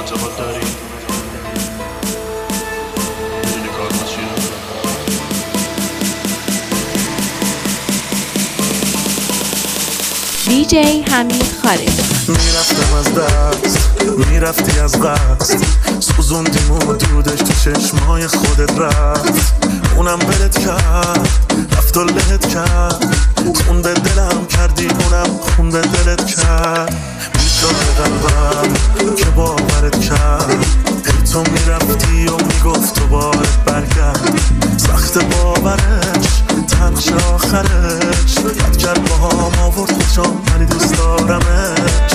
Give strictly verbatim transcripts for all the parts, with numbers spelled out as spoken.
اعتقاد داری؟ میدونی کارما چیه؟ دی جی حمید خالد. میرفتم از دست، میرفتی از قصد، سوزوندیم و دودش تو چشمای خودت رفت. اونم بلت کرد، رفت و لهت کرد، خون به دلم کردی، اونم خون به دلت کرد. بیچاره قلبم که باورت کرد، ای تو میرفتی و میگفت دوباره برگرد. سخت باورش، تنش آخرش، بد کرد با هم آورد خوشم، ولی دوست دارمش.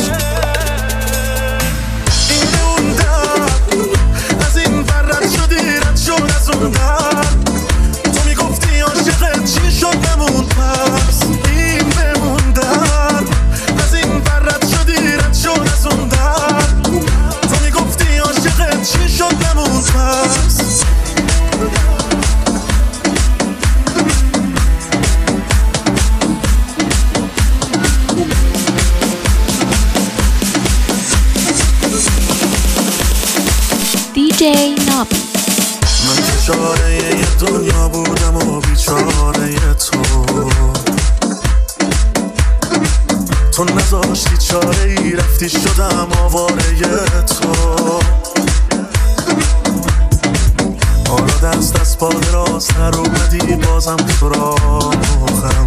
این اون در از این بر رد شدی، رد شد از اون در. تو میگفتی عاشقت چی شد بمون پس. این بمون در از این بر رد شدی، رد شد از اون در. تو میگفتی عاشقت چی شد بمون پس. دی جی نابی. من بیچاره یه دنیا بودم و بیچاره تو. تو نذاشتی چاره ای، رفتی شدم آواره تو. حالا دست از پا دراز تر اومدی، بازم تو راهم.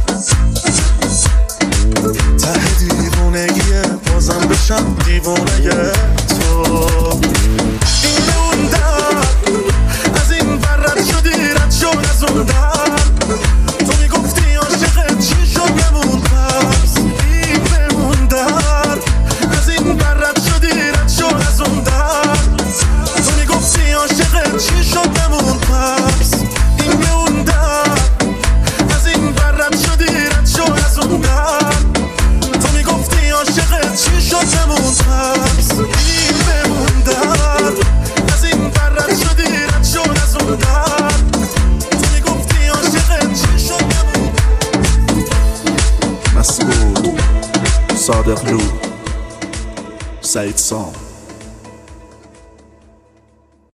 ته دیوونگیه، بازم بشم دیوونه تو. این اون در از این بر رد شدی، رد شد از اون در. تو میگفتی عاشقت چی شد بمون پس. این بمون در از این بر رد شدی، رد شد از اون در. تو میگفتی عاشقت چی شد بمون پس. این بمون در از این بر رد شدی، رد شد از اون در. تو میگفتی عاشقت چی شد بمون پس. این بمون در از این بر رد شدی، رد شد از اون در. تو میگفتی عاشقت چی شد بمون. مسعود، صادق لو، سعید سام.